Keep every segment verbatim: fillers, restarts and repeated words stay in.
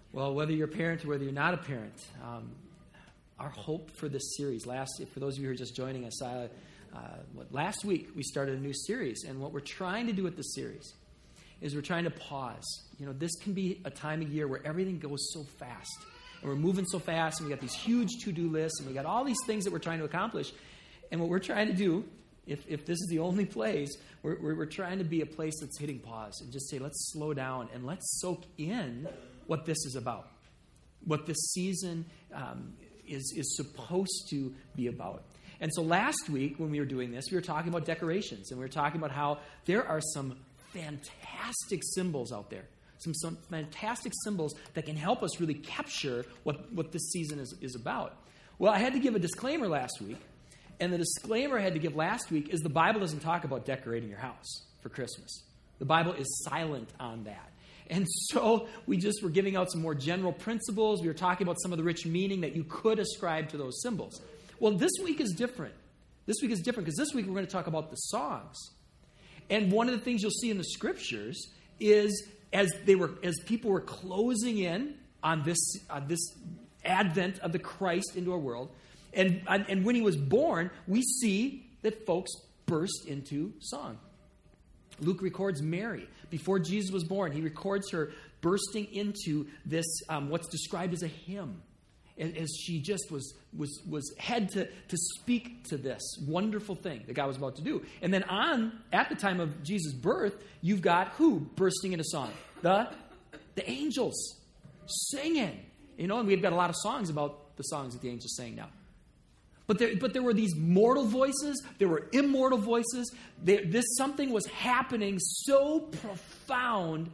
Well, whether you're a parent or whether you're not a parent, um, our hope for this series, last, for those of you who are just joining us, uh, uh, what, last week we started a new series, and what we're trying to do with this series is we're trying to pause. You know, this can be a time of year where everything goes so fast, and we're moving so fast, and we got these huge to-do lists, and we got all these things that we're trying to accomplish, and what we're trying to do, if, if this is the only place, we're, we're, we're trying to be a place that's hitting pause and just say, let's slow down and let's soak in what this is about, what this season um, is, is supposed to be about. And so last week when we were doing this, we were talking about decorations, and we were talking about how there are some fantastic symbols out there, some, some fantastic symbols that can help us really capture what, what this season is, is about. Well, I had to give a disclaimer last week, and the disclaimer I had to give last week is the Bible doesn't talk about decorating your house for Christmas. The Bible is silent on that. And so we just were giving out some more general principles. We were talking about some of the rich meaning that you could ascribe to those symbols. Well, this week is different. This week is different because this week we're going to talk about the songs. And one of the things you'll see in the scriptures is as they were, as people were closing in on this, on this advent of the Christ into our world, and, and when he was born, we see that folks burst into song. Luke records Mary. Before Jesus was born, he records her bursting into this, um, what's described as a hymn, as she just was was was had to, to speak to this wonderful thing that God was about to do. And then on, at the time of Jesus' birth, you've got who bursting into song? The, the angels singing. You know, and we've got a lot of songs about the songs that the angels sang now. But there, but there were these mortal voices. There were immortal voices. There, this something was happening so profound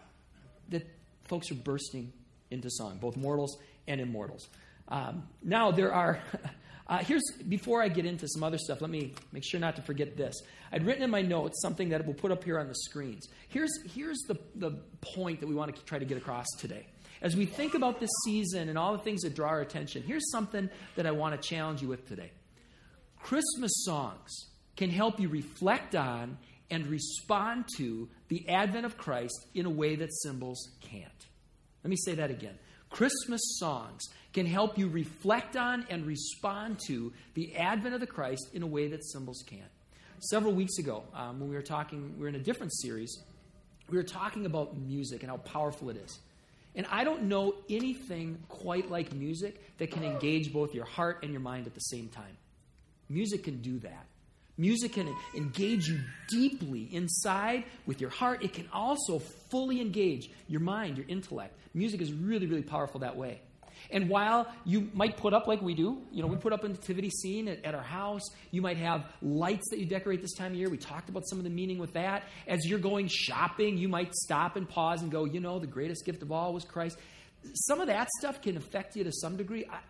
that folks are bursting into song, both mortals and immortals. Um, now there are. Uh, here's before I get into some other stuff. Let me make sure not to forget this. I'd written in my notes something that we'll put up here on the screens. Here's here's the the point that we want to try to get across today. As we think about this season and all the things that draw our attention, here's something that I want to challenge you with today. Christmas songs can help you reflect on and respond to the advent of Christ in a way that symbols can't. Let me say that again. Christmas songs can help you reflect on and respond to the advent of the Christ in a way that symbols can't. Several weeks ago, um, when we were talking, we were in a different series, we were talking about music and how powerful it is. And I don't know anything quite like music that can engage both your heart and your mind at the same time. Music can do that. Music can engage you deeply inside with your heart. It can also fully engage your mind, your intellect. Music is really, really powerful that way. And while you might put up like we do, you know, we put up a nativity scene at, at our house. You might have lights that you decorate this time of year. We talked about some of the meaning with that. As you're going shopping, you might stop and pause and go, you know, the greatest gift of all was Christ. Some of that stuff can affect you to some degree. I,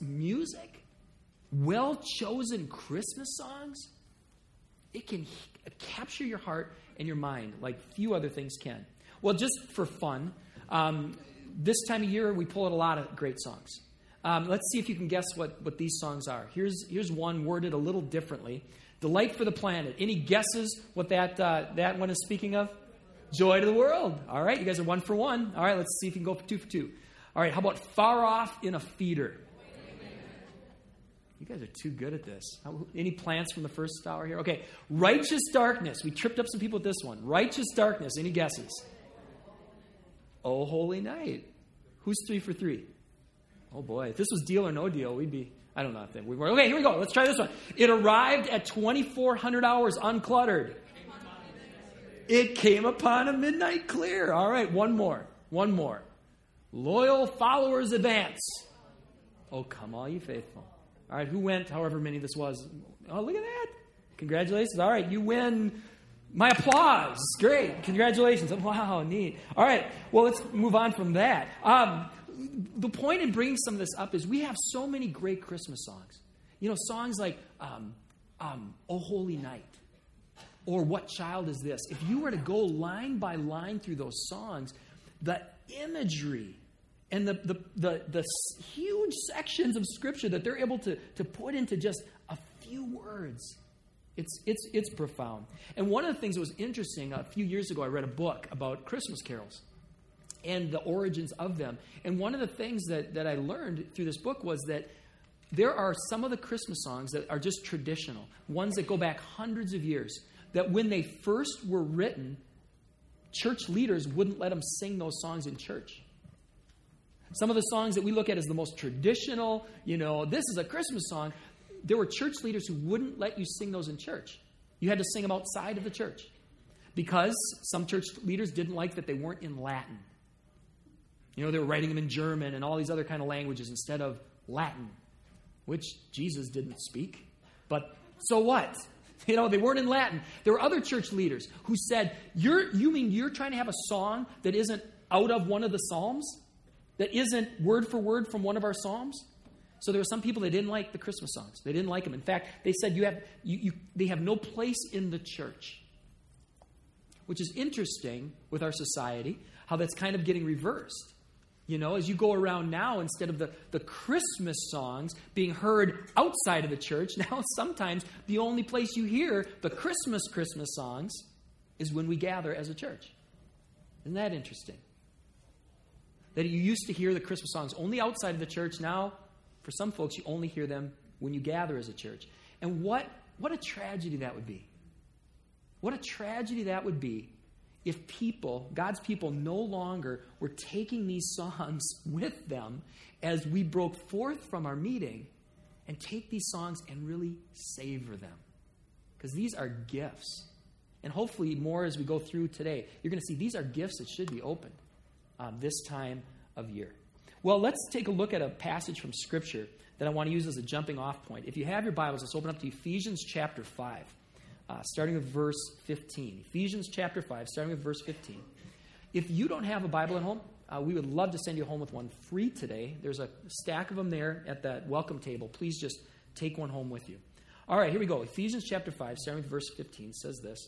music, well-chosen Christmas songs, it can capture your heart and your mind like few other things can. Well, just for fun, um, this time of year, we pull out a lot of great songs. Um, let's see if you can guess what, what these songs are. Here's here's one worded a little differently. Delight for the Planet. Any guesses what that uh, that one is speaking of? Joy to the World. All right, you guys are one for one. All right, let's see if you can go for two for two. All right, how about Far Off in a Feeder? You guys are too good at this. How, any plants from the first hour here? Okay, Righteous Darkness. We tripped up some people with this one. Righteous Darkness. Any guesses? Oh, Holy Night. Who's three for three? Oh, boy. If this was Deal or No Deal, we'd be, I don't know if we were. Okay, here we go. Let's try this one. It arrived at twenty-four hundred hours uncluttered. It came upon a midnight clear. All right, one more. One more. Loyal Followers Advance. Oh, come all you faithful. All right, who went, however many this was? Oh, look at that. Congratulations. All right, you win my applause. Great. Congratulations. Wow, neat. All right. Well, let's move on from that. Um, the point in bringing some of this up is we have so many great Christmas songs. You know, songs like um, um, Oh Holy Night or What Child Is This? If you were to go line by line through those songs, the imagery and the, the, the, the huge sections of Scripture that they're able to, to put into just a few words, It's it's it's profound. And one of the things that was interesting, a few years ago, I read a book about Christmas carols. and the origins of them. And one of the things that, that I learned through this book was that there are some of the Christmas songs that are just traditional, ones that go back hundreds of years, that when they first were written, church leaders wouldn't let them sing those songs in church. Some of the songs that we look at as the most traditional, you know, this is a Christmas song, there were church leaders who wouldn't let you sing those in church. You had to sing them outside of the church because some church leaders didn't like that they weren't in Latin. You know, they were writing them in German and all these other kind of languages instead of Latin, which Jesus didn't speak. But so what? You know, they weren't in Latin. There were other church leaders who said, "You're, you mean you're trying to have a song that isn't out of one of the Psalms? That isn't word for word from one of our Psalms?" So there were some people that didn't like the Christmas songs. They didn't like them. In fact, they said you have you, you they have no place in the church. Which is interesting with our society, how that's kind of getting reversed. You know, as you go around now, instead of the, the Christmas songs being heard outside of the church, now sometimes the only place you hear the Christmas Christmas songs is when we gather as a church. Isn't that interesting? That you used to hear the Christmas songs only outside of the church. Now, for some folks, you only hear them when you gather as a church. And what, what a tragedy that would be. What a tragedy that would be if people, God's people, no longer were taking these songs with them as we broke forth from our meeting and take these songs and really savor them. Because these are gifts. And hopefully more as we go through today, you're going to see these are gifts that should be opened uh, this time of year. Well, let's take a look at a passage from Scripture that I want to use as a jumping off point. If you have your Bibles, let's open up to Ephesians chapter five, uh, starting with verse fifteen. Ephesians chapter five, starting with verse fifteen. If you don't have a Bible at home, uh, we would love to send you home with one free today. There's a stack of them there at that welcome table. Please just take one home with you. All right, here we go. Ephesians chapter five, starting with verse fifteen, says this.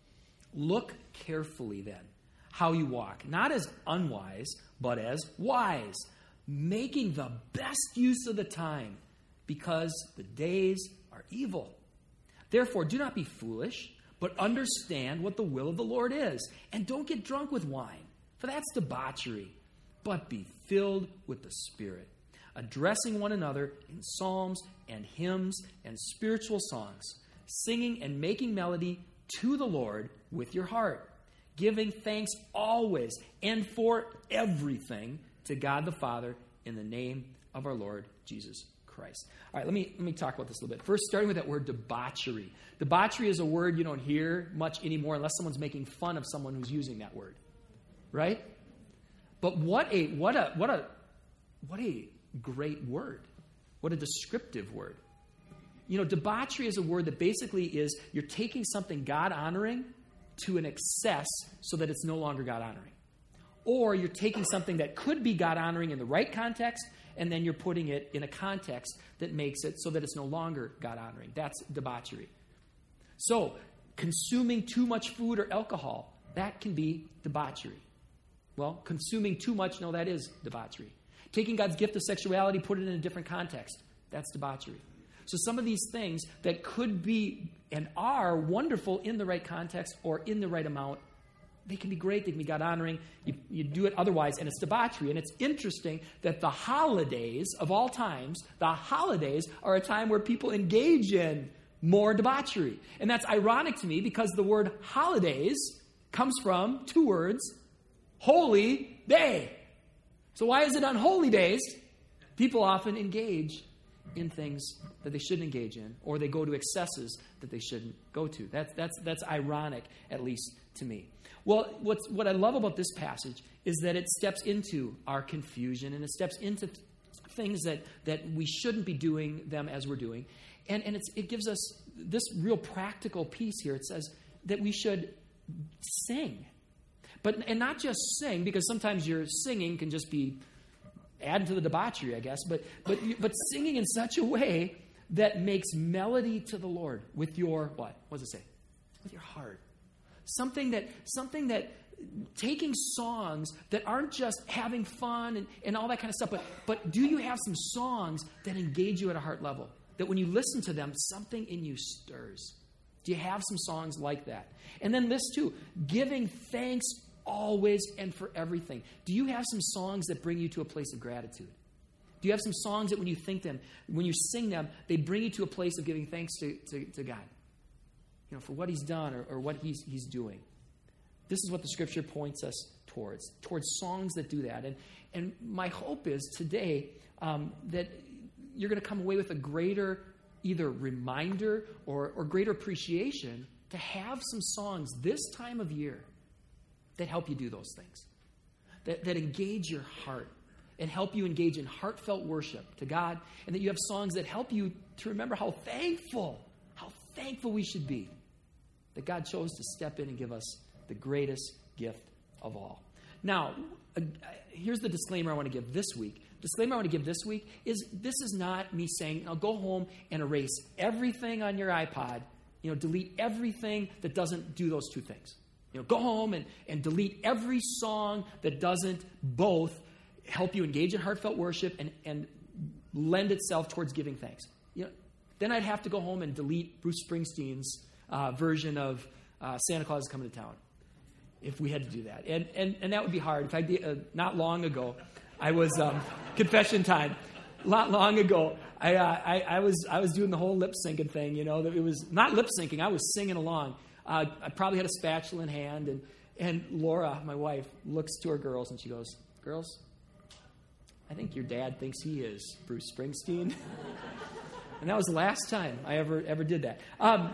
Look carefully then how you walk, not as unwise, but as wise, making the best use of the time, because the days are evil. Therefore, do not be foolish, but understand what the will of the Lord is. And don't get drunk with wine, for that's debauchery, but be filled with the Spirit, addressing one another in psalms and hymns and spiritual songs, singing and making melody to the Lord with your heart, giving thanks always and for everything to God the Father in the name of our Lord Jesus Christ. All right, let me let me talk about this a little bit. First, starting with that word debauchery. Debauchery is a word you don't hear much anymore unless someone's making fun of someone who's using that word. Right? But what a what a what a what a great word. What a descriptive word. You know, debauchery is a word that basically is you're taking something God-honoring to an excess so that it's no longer God-honoring. Or you're taking something that could be God-honoring in the right context, and then you're putting it in a context that makes it so that it's no longer God-honoring. That's debauchery. So, consuming too much food or alcohol, that can be debauchery. Well, consuming too much, no, that is debauchery. Taking God's gift of sexuality, put it in a different context, that's debauchery. So some of these things that could be and are wonderful in the right context or in the right amount, they can be great, they can be God-honoring. You, you do it otherwise, and it's debauchery. And it's interesting that the holidays of all times, the holidays are a time where people engage in more debauchery. And that's ironic to me because the word holidays comes from two words, holy day. So why is it on holy days people often engage in things that they shouldn't engage in, or they go to excesses that they shouldn't go to? That's that's that's ironic, at least to me. Well, what's what I love about this passage is that it steps into our confusion and it steps into th- things that that we shouldn't be doing them as we're doing, and and it's, it gives us this real practical piece here. It says that we should sing, but and not just sing, because sometimes your singing can just be add to the debauchery, I guess, but but but singing in such a way that makes melody to the Lord with your what? What does it say? With your heart. Something that something that taking songs that aren't just having fun and, and all that kind of stuff, but but do you have some songs that engage you at a heart level? That when you listen to them, something in you stirs. Do you have some songs like that? And then this too, giving thanks always and for everything. Do you have some songs that bring you to a place of gratitude? Do you have some songs that when you think them, when you sing them, they bring you to a place of giving thanks to, to, to God, you know, for what he's done or, or what he's, he's doing? This is what the Scripture points us towards, towards songs that do that. And, and my hope is today um, that you're going to come away with a greater either reminder or, or greater appreciation to have some songs this time of year that help you do those things, that, that engage your heart and help you engage in heartfelt worship to God, and that you have songs that help you to remember how thankful, how thankful we should be that God chose to step in and give us the greatest gift of all. Now, uh, here's the disclaimer I want to give this week. Disclaimer I want to give this week is this is not me saying, I'll go home and erase everything on your iPod, you know, delete everything that doesn't do those two things. You know, go home and, and delete every song that doesn't both help you engage in heartfelt worship and, and lend itself towards giving thanks. You know, then I'd have to go home and delete Bruce Springsteen's uh, version of uh, Santa Claus is Coming to Town if we had to do that. And and, and that would be hard. If I did, uh, not long ago, I was, um, confession time, not long ago, I, uh, I I was I was doing the whole lip syncing thing, you know, that it was not lip syncing, I was singing along. Uh, I probably had a spatula in hand, and, and Laura, my wife, looks to her girls and she goes, girls, I think your dad thinks he is Bruce Springsteen. And that was the last time I ever ever did that. Um,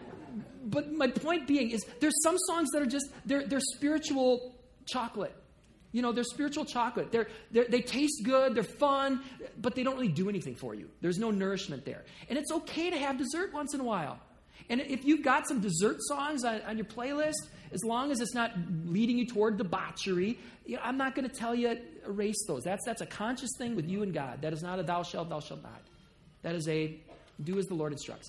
but my point being is there's some songs that are just, they're, they're spiritual chocolate. You know, they're spiritual chocolate. They're, they're, they taste good, they're fun, but they don't really do anything for you. There's no nourishment there. And it's okay to have dessert once in a while. And if you've got some dessert songs on, on your playlist, as long as it's not leading you toward debauchery, you know, I'm not going to tell you erase those. That's, that's a conscious thing with you and God. That is not a thou shalt, thou shalt not. That is a do as the Lord instructs.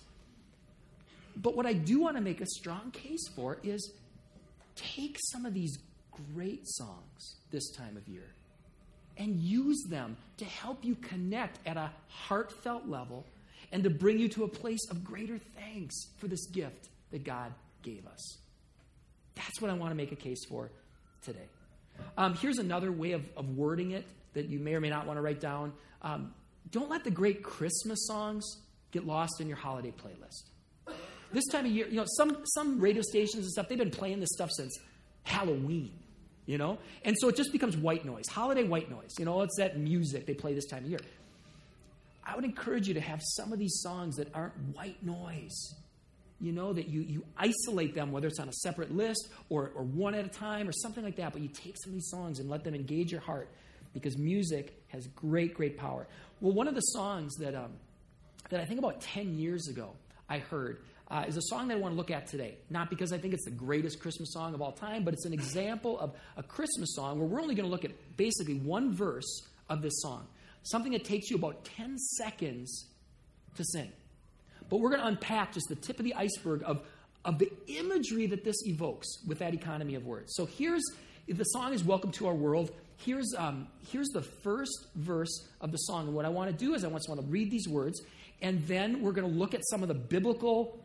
But what I do want to make a strong case for is take some of these great songs this time of year and use them to help you connect at a heartfelt level and to bring you to a place of greater thanks for this gift that God gave us. That's what I want to make a case for today. Um, here's another way of, of wording it that you may or may not want to write down. Um, don't let the great Christmas songs get lost in your holiday playlist. This time of year, you know, some, some radio stations and stuff, they've been playing this stuff since Halloween, you know? And so it just becomes white noise, holiday white noise. You know, it's that music they play this time of year. I would encourage you to have some of these songs that aren't white noise. You know, that you, you isolate them, whether it's on a separate list or, or one at a time or something like that, but you take some of these songs and let them engage your heart because music has great, great power. Well, one of the songs that, um, that I think about ten years ago I heard uh, is a song that I want to look at today. Not because I think it's the greatest Christmas song of all time, but it's an example of a Christmas song where we're only going to look at basically one verse of this song. Something that takes you about ten seconds to sing. But we're going to unpack just the tip of the iceberg of, of the imagery that this evokes with that economy of words. So here's, the song is Welcome to Our World. Here's, um, here's the first verse of the song. And what I want to do is I just want to read these words, and then we're going to look at some of the biblical,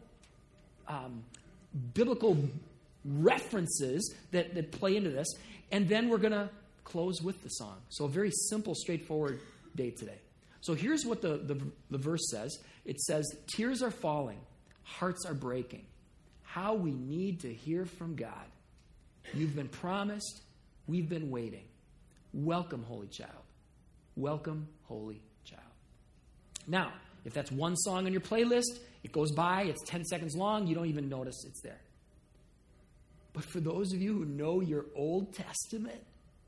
um, biblical references that, that play into this, and then we're going to close with the song. So a very simple, straightforward day today. So here's what the, the, the verse says. It says, tears are falling, hearts are breaking. How we need to hear from God. You've been promised, we've been waiting. Welcome, Holy Child. Welcome, Holy Child. Now, if that's one song on your playlist, it goes by, it's ten seconds long, you don't even notice it's there. But for those of you who know your Old Testament,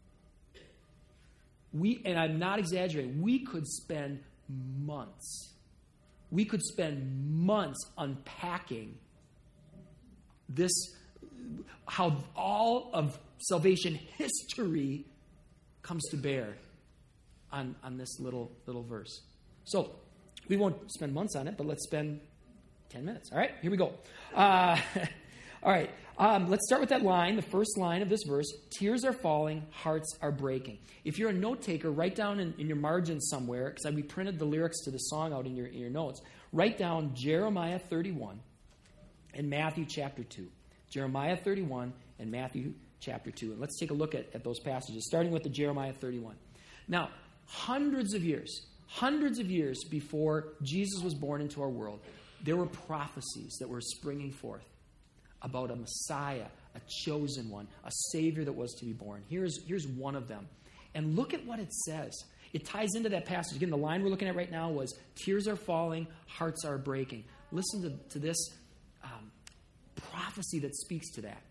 We, and I'm not exaggerating, we could spend months, we could spend months unpacking this, how all of salvation history comes to bear on, on this little, little verse. So we won't spend months on it, but let's spend ten minutes. All right, here we go. Uh, all right. Um, let's start with that line, the first line of this verse. Tears are falling, hearts are breaking. If you're a note taker, write down in, in your margins somewhere, because we printed the lyrics to the song out in your, in your notes. Write down Jeremiah thirty-one and Matthew chapter two. Jeremiah thirty-one and Matthew chapter two. And let's take a look at, at those passages, starting with the Jeremiah thirty-one. Now, hundreds of years, hundreds of years before Jesus was born into our world, there were prophecies that were springing forth about a Messiah, a chosen one, a Savior that was to be born. Here's, here's one of them. And look at what it says. It ties into that passage. Again, the line we're looking at right now was, tears are falling, hearts are breaking. Listen to, to this um, prophecy that speaks to that.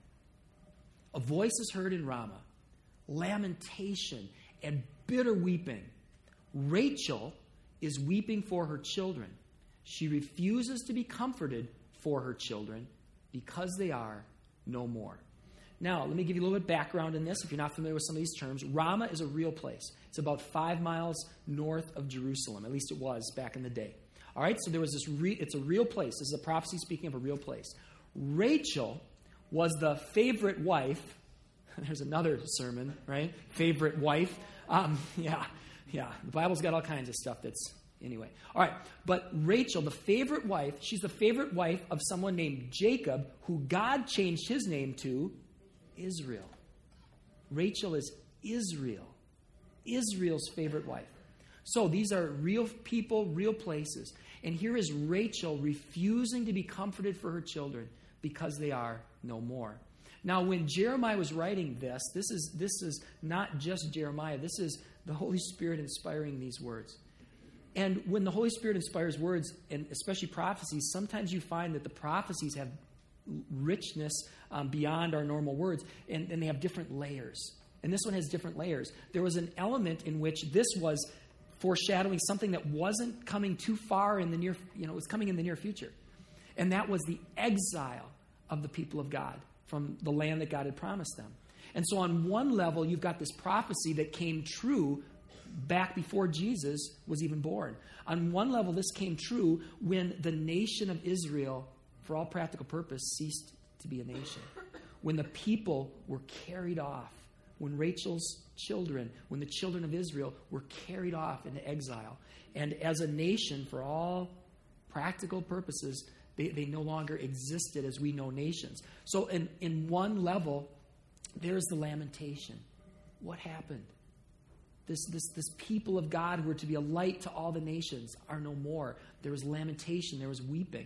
A voice is heard in Ramah, lamentation and bitter weeping. Rachel is weeping for her children. She refuses to be comforted for her children because they are no more. Now, let me give you a little bit of background in this if you're not familiar with some of these terms. Ramah is a real place. It's about five miles north of Jerusalem. At least it was back in the day. All right, so there was this, re- it's a real place. This is a prophecy speaking of a real place. Rachel was the favorite wife. There's another sermon, right? Favorite wife. Um, yeah, yeah. The Bible's got all kinds of stuff that's, anyway. All right, but Rachel, the favorite wife, she's the favorite wife of someone named Jacob, who God changed his name to Israel. Rachel is Israel. Israel's favorite wife. So these are real people, real places. And here is Rachel refusing to be comforted for her children because they are no more. Now, when Jeremiah was writing this, this is, this is not just Jeremiah. This is the Holy Spirit inspiring these words. And when the Holy Spirit inspires words, and especially prophecies, sometimes you find that the prophecies have richness um, beyond our normal words, and, and they have different layers. And this one has different layers. There was an element in which this was foreshadowing something that wasn't coming too far in the near, you know, it was coming in the near future. And that was the exile of the people of God from the land that God had promised them. And so on one level, you've got this prophecy that came true back before Jesus was even born. On one level, this came true when the nation of Israel, for all practical purpose, ceased to be a nation. When the people were carried off. When Rachel's children, when the children of Israel were carried off into exile. And as a nation, for all practical purposes, they, they no longer existed as we know nations. So in, in one level, there's the lamentation. What happened? This, this, this people of God who were to be a light to all the nations are no more. There was lamentation. There was weeping.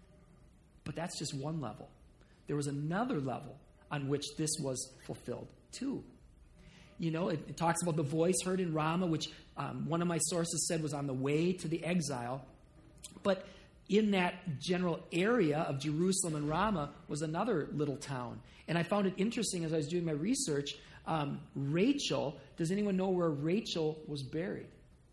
But that's just one level. There was another level on which this was fulfilled too. You know, it, it talks about the voice heard in Ramah, which um, one of my sources said was on the way to the exile. But in that general area of Jerusalem and Ramah was another little town. And I found it interesting as I was doing my research. Um, Rachel, does anyone know where Rachel was buried?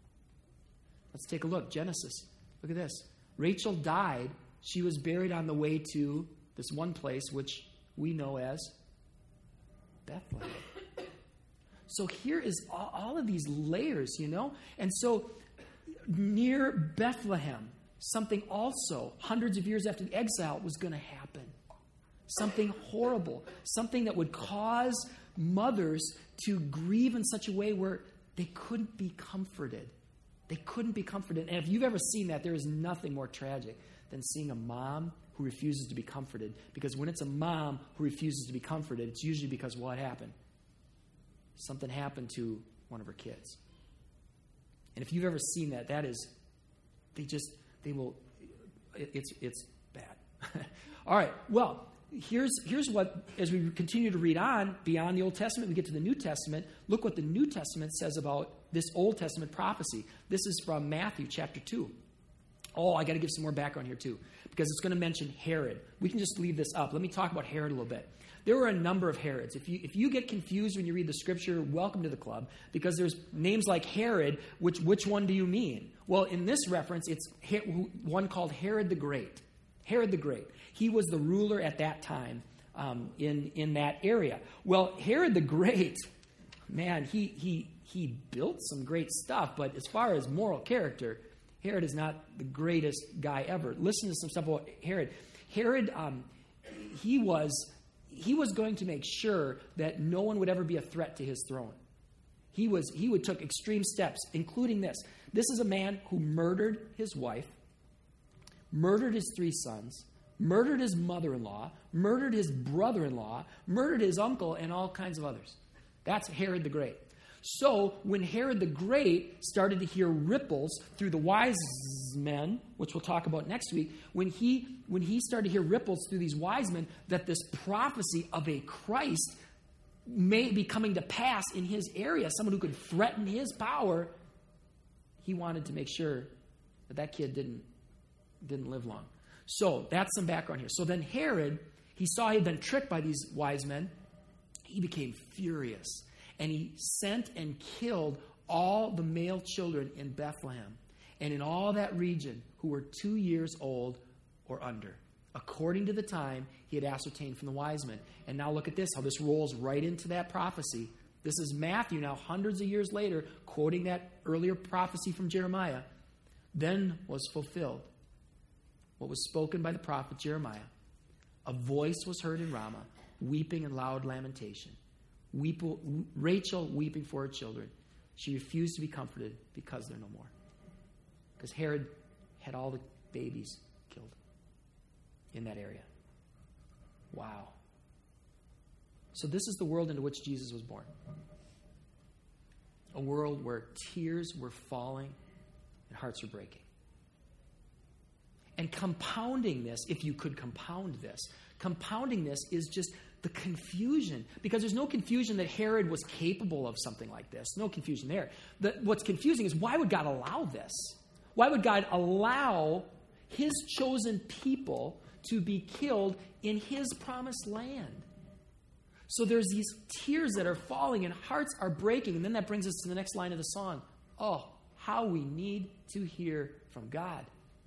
Let's take a look. Genesis. Look at this. Rachel died. She was buried on the way to this one place, which we know as Bethlehem. So here is all, all of these layers, you know? And so near Bethlehem, something also, hundreds of years after the exile, was going to happen. Something horrible. Something that would cause mothers to grieve in such a way where they couldn't be comforted. They couldn't be comforted. And if you've ever seen that, there is nothing more tragic than seeing a mom who refuses to be comforted. Because when it's a mom who refuses to be comforted, it's usually because what happened? Something happened to one of her kids. And if you've ever seen that, that is, they just, they will, it, it's it's bad. All right, well, here's here's what, as we continue to read on, beyond the Old Testament, we get to the New Testament. Look what the New Testament says about this Old Testament prophecy. This is from Matthew chapter two. Oh, I got to give some more background here too, because it's going to mention Herod. We can just leave this up. Let me talk about Herod a little bit. There were a number of Herods. If you if you get confused when you read the scripture, welcome to the club, because there's names like Herod. Which which one do you mean? Well, in this reference, it's one called Herod the Great. Herod the Great. He was the ruler at that time um, in in that area. Well, Herod the Great, man, he he he built some great stuff, but as far as moral character, Herod is not the greatest guy ever. Listen to some stuff about Herod. Herod, um, he was. He was going to make sure that no one would ever be a threat to his throne. He was he would took extreme steps, including this. This is a man who murdered his wife, murdered his three sons, murdered his mother-in-law, murdered his brother-in-law, murdered his uncle, and all kinds of others. That's Herod the Great. So when Herod the Great started to hear ripples through the wise men, which we'll talk about next week, when he when he started to hear ripples through these wise men that this prophecy of a Christ may be coming to pass in his area, someone who could threaten his power, he wanted to make sure that that kid didn't didn't live long. So that's some background here. So then Herod, he saw he had been tricked by these wise men. He became furious. And he sent and killed all the male children in Bethlehem and in all that region who were two years old or under, according to the time he had ascertained from the wise men. And now look at this, how this rolls right into that prophecy. This is Matthew now, hundreds of years later, quoting that earlier prophecy from Jeremiah. Then was fulfilled what was spoken by the prophet Jeremiah. A voice was heard in Ramah, weeping and loud lamentation. Weep, Rachel weeping for her children. She refused to be comforted because they're no more. Because Herod had all the babies killed in that area. Wow. So this is the world into which Jesus was born. A world where tears were falling and hearts were breaking. And compounding this, if you could compound this, compounding this is just the confusion, because there's no confusion that Herod was capable of something like this. No confusion there. The, what's confusing is, why would God allow this? Why would God allow his chosen people to be killed in his promised land? So there's these tears that are falling and hearts are breaking. And then that brings us to the next line of the song. Oh, how we need to hear from God.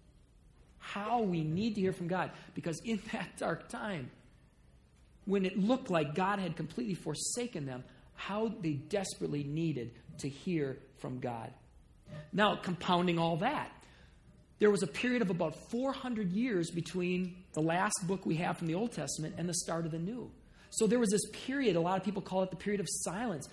How we need to hear from God. Because in that dark time, when it looked like God had completely forsaken them, how they desperately needed to hear from God. Now, compounding all that, there was a period of about four hundred years between the last book we have from the Old Testament and the start of the New. So there was this period, a lot of people call it the period of silence.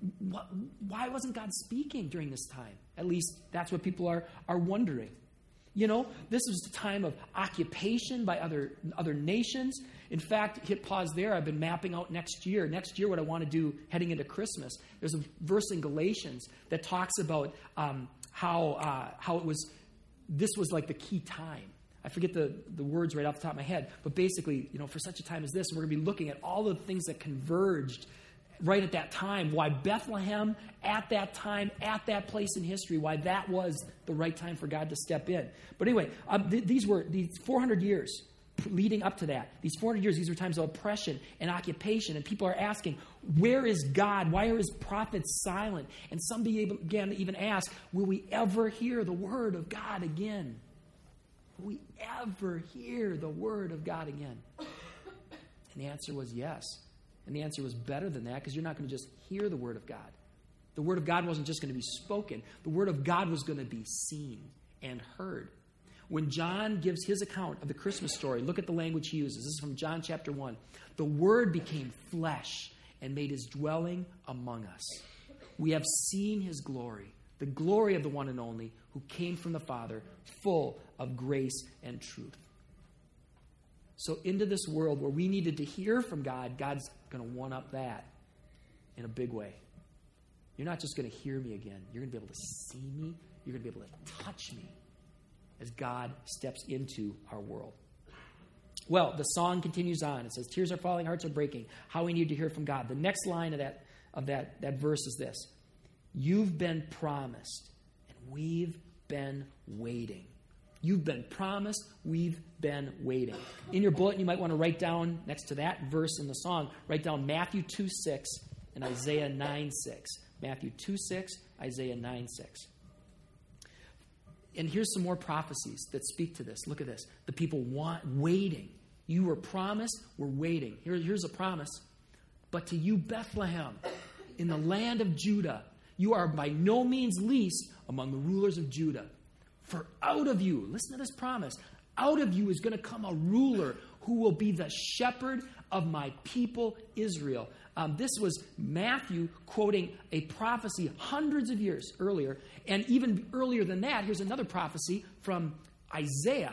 Why wasn't God speaking during this time? At least that's what people are, are wondering. You know, this was a time of occupation by other other nations. In fact, hit pause there. I've been mapping out next year. Next year, what I want to do heading into Christmas, there's a verse in Galatians that talks about um, how uh, how it was, this was like the key time. I forget the, the words right off the top of my head, but basically, you know, for such a time as this, we're going to be looking at all the things that converged right at that time, why Bethlehem at that time, at that place in history, why that was the right time for God to step in. But anyway, um, th- these were these four hundred years leading up to that. These four hundred years, these were times of oppression and occupation, and people are asking, where is God? Why are his prophets silent? And some began to even ask, will we ever hear the word of God again? Will we ever hear the word of God again? And the answer was yes. And the answer was better than that, because you're not going to just hear the word of God. The word of God wasn't just going to be spoken. The word of God was going to be seen and heard. When John gives his account of the Christmas story, look at the language he uses. This is from John chapter one. The word became flesh and made his dwelling among us. We have seen his glory, the glory of the one and only who came from the Father, full of grace and truth. So into this world where we needed to hear from God, God's going to one-up that in a big way. You're not just going to hear me again. You're going to be able to see me. You're going to be able to touch me as God steps into our world. Well, the song continues on. It says, tears are falling, hearts are breaking. How we need to hear from God. The next line of that, of that, that verse is this. You've been promised, and we've been waiting. You've been promised, we've been waiting. In your bulletin, you might want to write down, next to that verse in the song, write down Matthew two six and Isaiah nine six. Matthew two six, Isaiah nine six. And here's some more prophecies that speak to this. Look at this. The people want, waiting. You were promised, we're waiting. Here, here's a promise. But to you, Bethlehem, in the land of Judah, you are by no means least among the rulers of Judah. For out of you, listen to this promise, out of you is going to come a ruler who will be the shepherd of my people Israel. Um, this was Matthew quoting a prophecy hundreds of years earlier. And even earlier than that, here's another prophecy from Isaiah.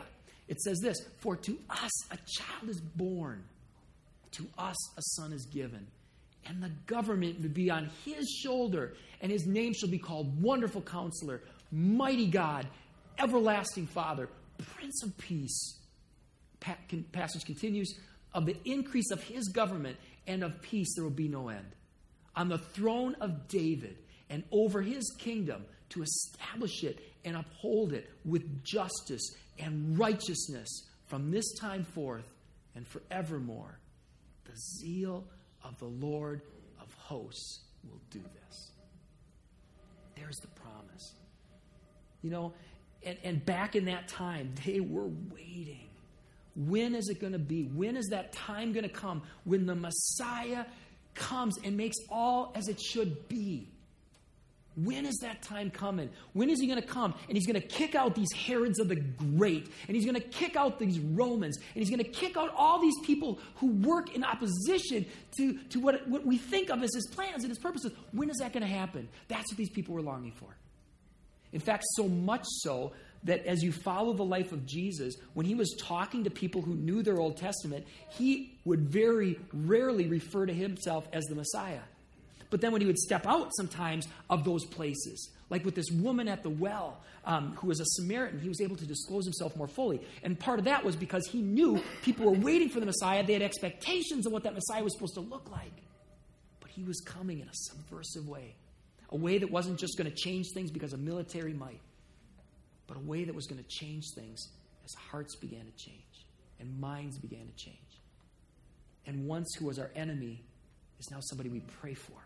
It says this, for to us a child is born, to us a son is given, and the government will be on his shoulder, and his name shall be called Wonderful Counselor, Mighty God, Everlasting Father, Prince of Peace. Pa- con- passage continues, of the increase of his government and of peace there will be no end. On the throne of David and over his kingdom, to establish it and uphold it with justice and righteousness from this time forth and forevermore. The zeal of the Lord of hosts will do this. There's the promise. You know, and, and back in that time, they were waiting. When is it going to be? When is that time going to come when the Messiah comes and makes all as it should be? When is that time coming? When is he going to come? And he's going to kick out these Herods of the Great. And he's going to kick out these Romans. And he's going to kick out all these people who work in opposition to, to what, what we think of as his plans and his purposes. When is that going to happen? That's what these people were longing for. In fact, so much so that as you follow the life of Jesus, when he was talking to people who knew their Old Testament, he would very rarely refer to himself as the Messiah. But then when he would step out sometimes of those places, like with this woman at the well um, who was a Samaritan, he was able to disclose himself more fully. And part of that was because he knew people were waiting for the Messiah. They had expectations of what that Messiah was supposed to look like. But he was coming in a subversive way, a way that wasn't just going to change things because of military might, but a way that was going to change things as hearts began to change and minds began to change. And once who was our enemy is now somebody we pray for.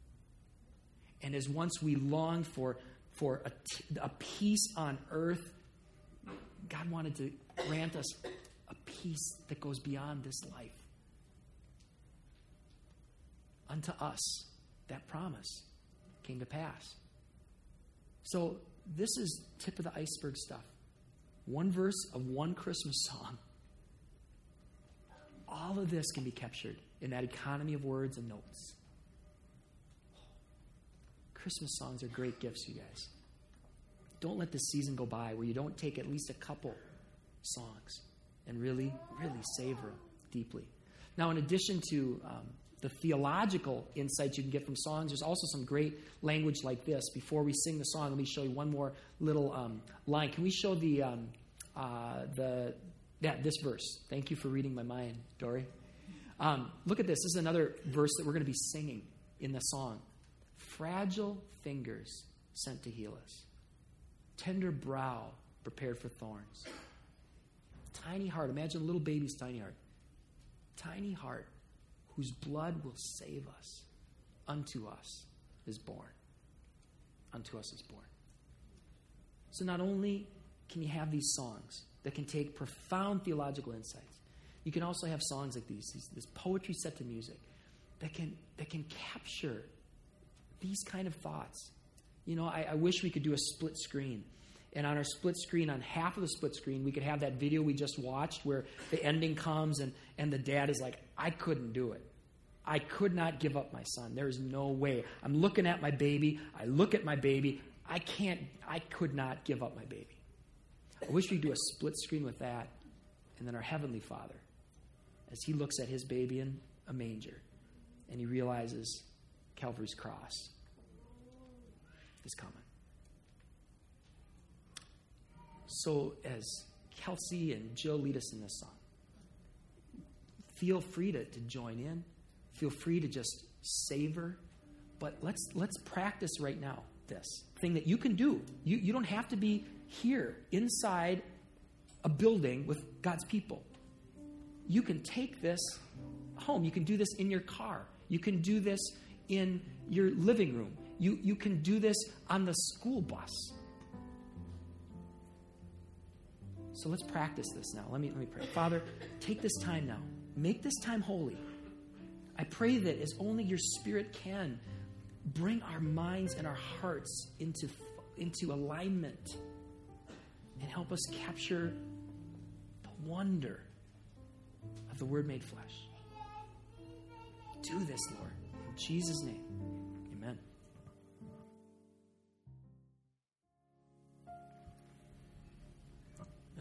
And as once we long for, for a, t- a peace on earth, God wanted to grant us a peace that goes beyond this life. Unto us, that promise came to pass. So this is tip of the iceberg stuff. One verse of one Christmas song. All of this can be captured in that economy of words and notes. Christmas songs are great gifts, you guys. Don't let this season go by where you don't take at least a couple songs and really, really savor them deeply. Now, in addition to um, the theological insights you can get from songs, there's also some great language like this. Before we sing the song, let me show you one more little um, line. Can we show the um, uh, the yeah, this verse? Thank you for reading my mind, Dory. Um, look at this. This is another verse that we're going to be singing in the song. Fragile fingers sent to heal us. Tender brow prepared for thorns. Tiny heart. Imagine a little baby's tiny heart. Tiny heart whose blood will save us. Unto us is born. Unto us is born. So not only can you have these songs that can take profound theological insights, you can also have songs like these, these this poetry set to music that can that can capture these kind of thoughts. You know, I, I wish we could do a split screen. And on our split screen, on half of the split screen, we could have that video we just watched where the ending comes and, and the dad is like, I couldn't do it. I could not give up my son. There is no way. I'm looking at my baby. I look at my baby. I can't, I could not give up my baby. I wish we could do a split screen with that. And then our Heavenly Father, as he looks at his baby in a manger and he realizes Calvary's cross is coming. So as Kelsey and Jill lead us in this song, feel free to, to join in. Feel free to just savor. But let's let's practice right now this thing that you can do. You, you don't have to be here inside a building with God's people. You can take this home. You can do this in your car. You can do this in your living room. You, you can do this on the school bus. So let's practice this now. Let me, let me pray. Father, take this time now. Make this time holy. I pray that as only your Spirit can, bring our minds and our hearts into, into alignment and help us capture the wonder of the Word made flesh. Do this, Lord. In Jesus' name, amen.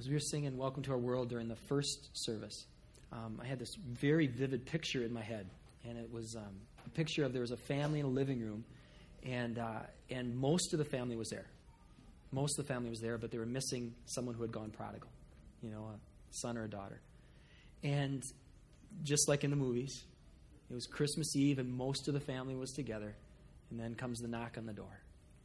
as we were singing Welcome to Our World during the first service, um, I had this very vivid picture in my head. And it was um, a picture of there was a family in a living room, and uh, and most of the family was there. Most of the family was there, but they were missing someone who had gone prodigal, you know, a son or a daughter. And just like in the movies, it was Christmas Eve, and most of the family was together, and then comes the knock on the door.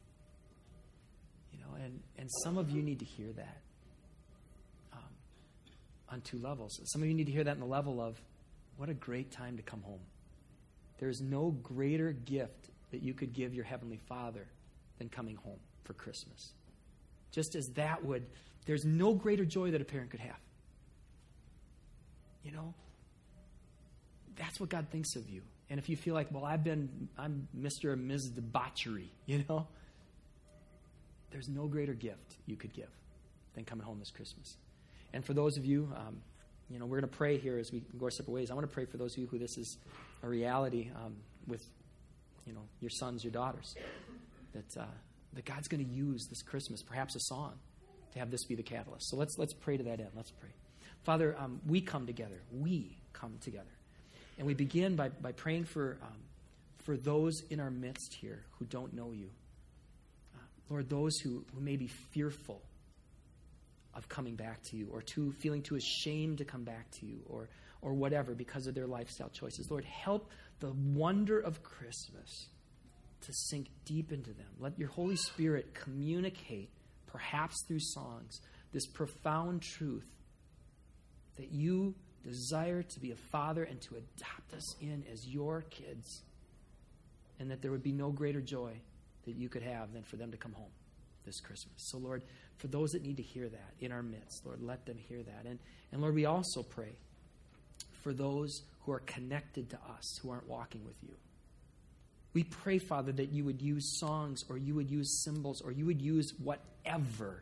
You know, and, and some of you need to hear that um, on two levels. Some of you need to hear that on the level of, what a great time to come home. There is no greater gift that you could give your Heavenly Father than coming home for Christmas. Just as that would, there's no greater joy that a parent could have. You know? That's what God thinks of you. And if you feel like, well, I've been, I'm Mister or Missus Debauchery, you know? There's no greater gift you could give than coming home this Christmas. And for those of you, um, you know, we're going to pray here as we go our separate ways. I want to pray for those of you who this is a reality um, with, you know, your sons, your daughters, that uh, that God's going to use this Christmas, perhaps a song, to have this be the catalyst. So let's let's pray to that end. Let's pray. Father, um, we come together. We come together. And we begin by, by praying for um, for those in our midst here who don't know you. Uh, Lord, those who, who may be fearful of coming back to you, or too feeling too ashamed to come back to you, or or whatever because of their lifestyle choices. Lord, help the wonder of Christmas to sink deep into them. Let your Holy Spirit communicate, perhaps through songs, this profound truth that you desire to be a father and to adopt us in as your kids, and that there would be no greater joy that you could have than for them to come home this Christmas. So, Lord, for those that need to hear that in our midst, Lord, let them hear that. And, and Lord, we also pray for those who are connected to us, who aren't walking with you. We pray, Father, that you would use songs, or you would use symbols, or you would use whatever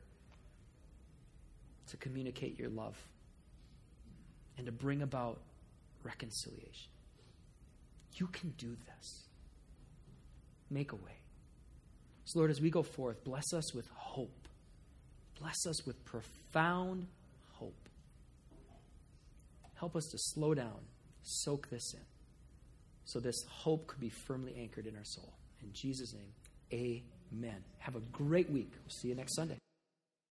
to communicate your love and to bring about reconciliation. You can do this. Make a way. So, Lord, as we go forth, bless us with hope. Bless us with profound hope. Help us to slow down, soak this in, so this hope could be firmly anchored in our soul. In Jesus' name, amen. Have a great week. We'll see you next Sunday.